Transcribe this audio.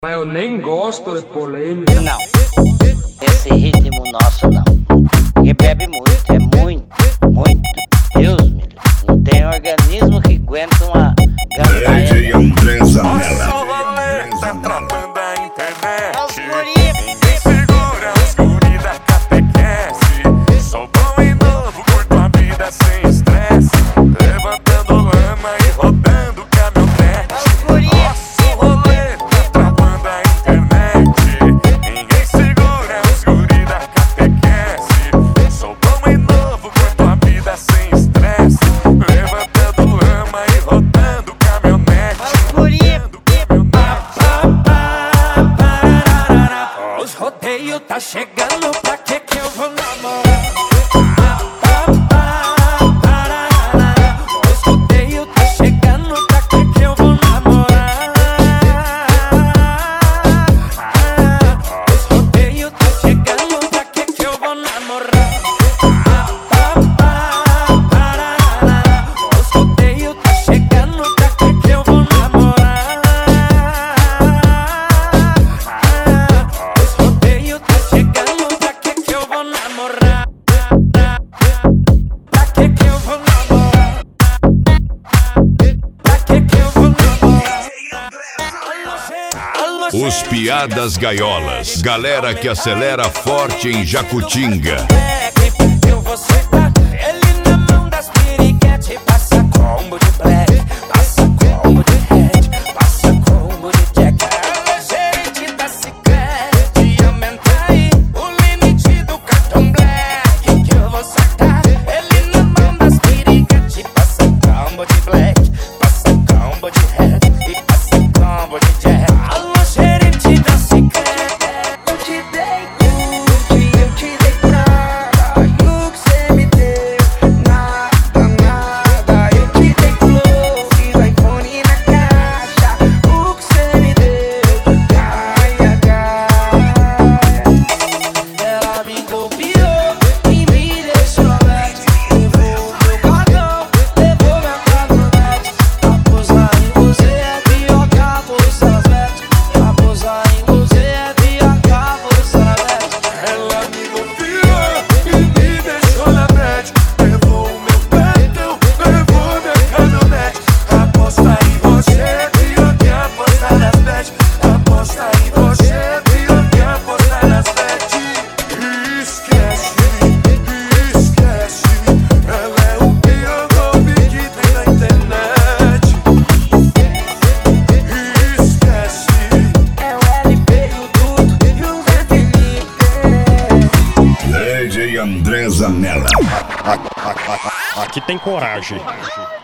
Mas eu nem gosto de polêmica. Não, esse ritmo nosso não. Quem bebe muito, é muito, muito. Deus me livre. Não tem organismo que aguenta uma gandaia. DJ Andresa Nela. Tá travando a internet. Ninguém segura os guri da catequese. Sou bom e novo, curto a vida sem estresse. Levantando lama e rodando caminhonete. Nosso rolê tá travando a internet. Ninguém segura os guri da catequese. Sou bom e novo, curto a vida sem estresse. Levantando lama e rodando caminhonete. Os rodeios tá chegando, pra que eu vou namorar? Os rodeios tá chegando, pra que eu vou namorar? Os rodeios tá chegando, pra que eu vou namorar? Os rodeios tá chegando, pra que eu vou namorar? Os rodeios tá chegando, pra que eu vou namorar? Pra que eu vou namorar? Pra que eu vou namorar? Os Piadas Gaiolas. Galera que acelera forte em Jacutinga. Quem perdeu você tá? Ele na mão das piriguete. Passa combo de black, passa combo de red, passa combo de jack. Ela é gerente da Cicred. Aumenta aí o limite do cartão black que eu vou sacar. Ele na mão das piriguete. Passa combo de black, passa combo de red e passa combo de jack. Alô, gerente da Cicred. Eu te dei tudo e eu te dei nada. E o que cê me deu? Nada, nada. Eu te dei flores, iPhone na caixa. O que cê me deu? Gaia, gaia. Ela me copiou e me deixou aberto. Levou meu cartão, levou minha caminhonete. Aposar em você é pior que apostar nas bets. Aposar em você é pior que apostar nas bets. Ela me confiou e me deixou na net. Levou o meu cartão, levou minha caminhonete. Aposta em você é pior que apostar nas bets. Aposta em você é pior que apostar nas bets. Esquece, esquece. Ela é o pior golpe que tem na internet. Esquece. É o LP e o Duto e o Zé Felipe. DJ Andresa Nela. Aqui tem coragem.